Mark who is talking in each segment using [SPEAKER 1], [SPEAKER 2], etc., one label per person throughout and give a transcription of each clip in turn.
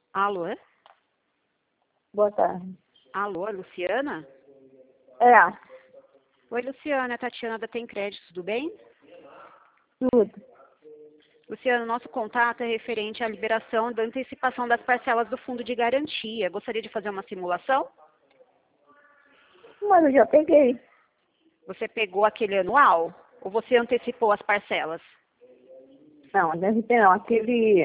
[SPEAKER 1] Alô?
[SPEAKER 2] Boa tarde.
[SPEAKER 1] Alô, Luciana?
[SPEAKER 2] É,
[SPEAKER 1] Oi, Luciana, é a Tatiana da Tem Crédito, tudo bem?
[SPEAKER 2] tudo.
[SPEAKER 1] Luciana, nosso contato é referente à liberação da antecipação das parcelas do fundo de garantia. Gostaria de fazer uma simulação?
[SPEAKER 2] Mas eu já peguei.
[SPEAKER 1] Você pegou aquele anual ou você antecipou as parcelas?
[SPEAKER 2] Não, deve ter não. Aquele.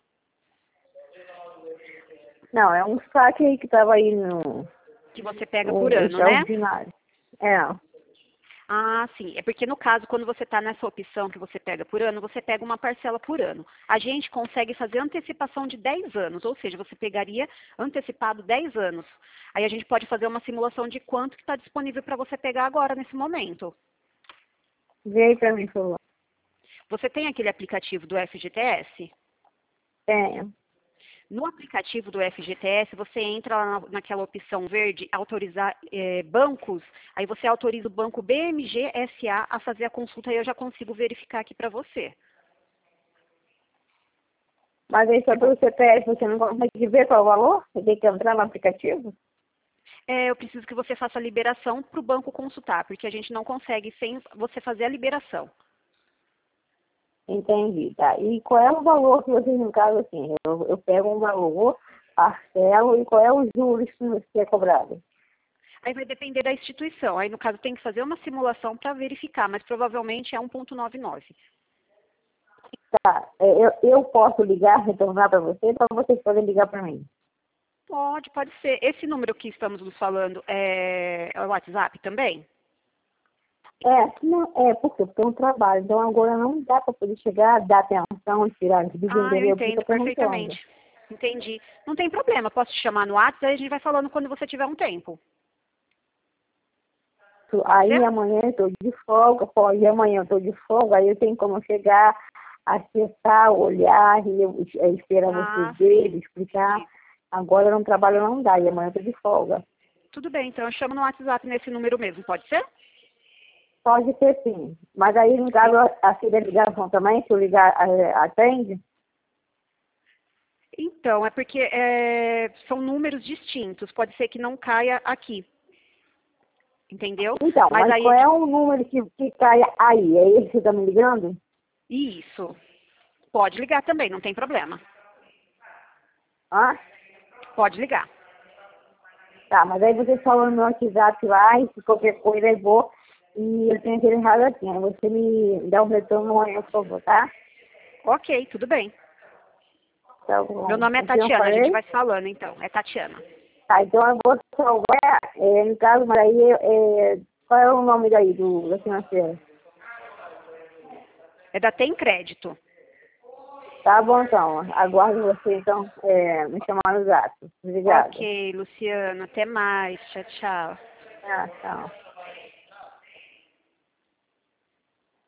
[SPEAKER 2] Não, é um saque aí que tava aí
[SPEAKER 1] Que você pega
[SPEAKER 2] no
[SPEAKER 1] por ano, né?
[SPEAKER 2] extraordinário. É,
[SPEAKER 1] Ah, sim. É porque no caso, quando você está nessa opção que você pega por ano, você pega uma parcela por ano. A gente consegue fazer antecipação de 10 anos, ou seja, você pegaria antecipado 10 anos. Aí a gente pode fazer uma simulação de quanto que está disponível para você pegar agora, nesse momento.
[SPEAKER 2] vê aí pra mim, por favor.
[SPEAKER 1] Você tem aquele aplicativo do FGTS?
[SPEAKER 2] Tenho.
[SPEAKER 1] No aplicativo do FGTS, você entra lá naquela opção verde, autorizar bancos, aí você autoriza o banco BMG SA a fazer a consulta e eu já consigo verificar aqui para você.
[SPEAKER 2] Mas aí só pelo CPF você não consegue ver qual é o valor? Você tem que entrar no aplicativo?
[SPEAKER 1] Eu preciso que você faça a liberação para o banco consultar, porque a gente não consegue sem você fazer a liberação.
[SPEAKER 2] Entendi, tá. E qual é o valor que vocês, no caso, assim, eu pego um valor, parcelo, e qual é os juros que é cobrado?
[SPEAKER 1] Aí vai depender da instituição. Aí, no caso, tem que fazer uma simulação para verificar, mas provavelmente é 1,99.
[SPEAKER 2] Tá, eu posso ligar, retornar para você, para vocês podem ligar para mim.
[SPEAKER 1] Pode ser. Esse número que estamos nos falando é o WhatsApp também?
[SPEAKER 2] Não, porque eu tenho um trabalho, então agora não dá para poder chegar, dar atenção, tirar de
[SPEAKER 1] Ah, eu
[SPEAKER 2] entender o que
[SPEAKER 1] entendo
[SPEAKER 2] está perguntando.
[SPEAKER 1] perfeitamente. Entendi. Não tem problema, posso te chamar no WhatsApp, aí a gente vai falando quando você tiver um tempo. Pode
[SPEAKER 2] Aí
[SPEAKER 1] ser?
[SPEAKER 2] amanhã eu estou de folga, pode, amanhã eu estou de folga, aí eu tenho como chegar, acessar, olhar, e eu, esperar vocês
[SPEAKER 1] Ah, sim.
[SPEAKER 2] verem, explicar.
[SPEAKER 1] Entendi.
[SPEAKER 2] Agora no trabalho não dá, e amanhã eu estou de folga.
[SPEAKER 1] Tudo bem, então eu chamo no WhatsApp nesse número mesmo, pode ser?
[SPEAKER 2] Pode ser sim, mas aí no caso assim da ligação também, se eu ligar, atende?
[SPEAKER 1] Então, é porque são números distintos, pode ser que não caia aqui, entendeu?
[SPEAKER 2] Então,
[SPEAKER 1] Mas
[SPEAKER 2] mas qual
[SPEAKER 1] aí,
[SPEAKER 2] é o número que cai aí? É esse que está me ligando?
[SPEAKER 1] isso, pode ligar também, não tem problema.
[SPEAKER 2] Ah,
[SPEAKER 1] Pode ligar.
[SPEAKER 2] tá, mas aí você falou no meu WhatsApp lá, e se qualquer coisa eu vou, e eu tenho aquele errado aqui, aí você me dá um retorno amanhã, por favor, tá?
[SPEAKER 1] Ok, tudo bem.
[SPEAKER 2] Tá
[SPEAKER 1] Meu
[SPEAKER 2] bom.
[SPEAKER 1] nome é
[SPEAKER 2] O que eu
[SPEAKER 1] Tatiana, a gente
[SPEAKER 2] falei?
[SPEAKER 1] vai falando então, é Tatiana.
[SPEAKER 2] Tá, então eu vou salvar, no caso, mas aí, qual é o nome daí, da financeira?
[SPEAKER 1] É da Tem Crédito.
[SPEAKER 2] Tá bom, então, aguardo você, então, me chamar no zap. Obrigada.
[SPEAKER 1] Ok, Luciana, até mais. Tchau, tchau.
[SPEAKER 2] Ah, tchau.